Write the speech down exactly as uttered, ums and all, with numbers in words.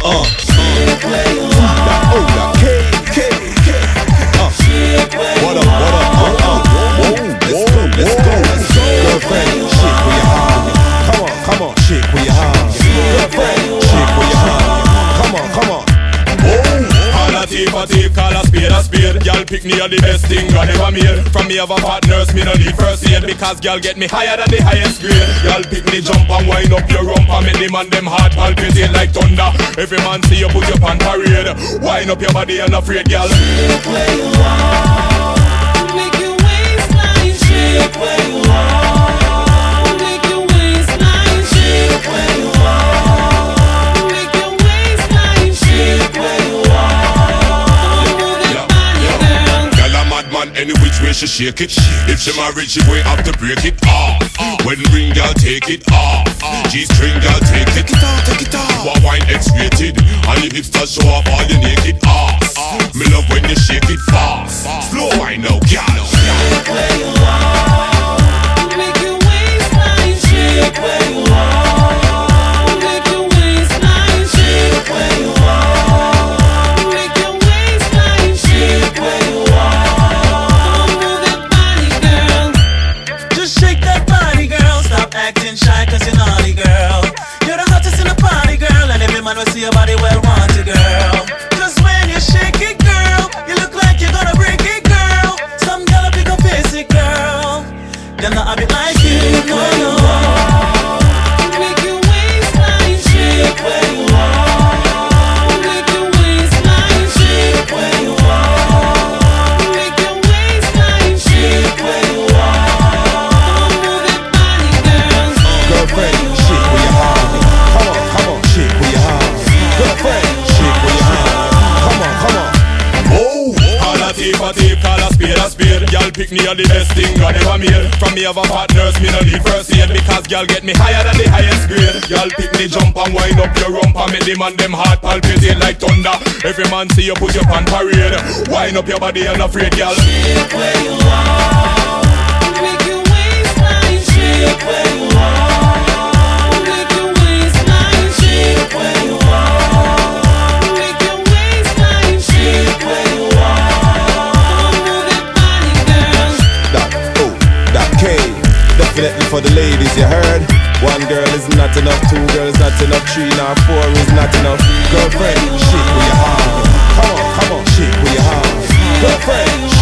Uh, shake where you are. Oh, that K, K, K. Uh, shake where you are. What up, what up, uh, uh. Let's go, let's go, let's go. Girlfriend, shake where you are. Come on, come on, shake where you are. Girlfriend, shake where you are. Come on, come on. Call a thief a thief, call a spade a spade. Y'all pick me are the best thing God ever made. From me have a partners, me no need first aid. Because y'all get me higher than the highest grade. Y'all pick me jump and wind up your rump and make them and them heart palpitate like thunder. Every man see you put your pan parade. Wind up your body and afraid, y'all. Shake where you are. Make your waistline shake where you are. Make your waistline shake where you are. Make your waistline shake where you are. Any which way she shake it. If she married, she will have to break it. Ah, wedding ring, girl, take it. Ah, G-string, girl, take it. Take it off, take it off. What wine X-rated, and your hipsters show off all your naked ass. Me love when you shake it fast. Slow wine now, girl. Shake where you are. Make your waistline shake where you are. Make your waistline shake where you are. Make your waistline shake where you are. Acting shy cause you're naughty, girl. You're the hottest in the party, girl. And every man will see your body well want you, girl. Cause when you shake it, girl, you look like you're gonna break it, girl. Some girl pick up basic, girl. Them not have it like you, no, no. Make your waistline shake where you are. Make your waistline shake where you are. Make your waistline shake where you are. Girlfriend, shake where you are. Come on, come on, shake where you are. Girlfriend, shake where you are. Come on, come on. Oh, call a thief a thief, call a spade a spade. Y'all pick me are the best thing God ever made. From me have a partners, me no need first aid. Because y'all get me higher than the highest grade. Y'all pick me jump and wind up your rump and make them and them heart palpitate like thunder. Every man see you put your pan parade. Wind up your body and afraid, y'all. Shake where you are. Make your waistline shake where you are. Definitely for the ladies, you heard? One girl is not enough, two girls not enough, three nor four is not enough. Girlfriend, shake where you are. Come on, come on, shake where you are. Girlfriend,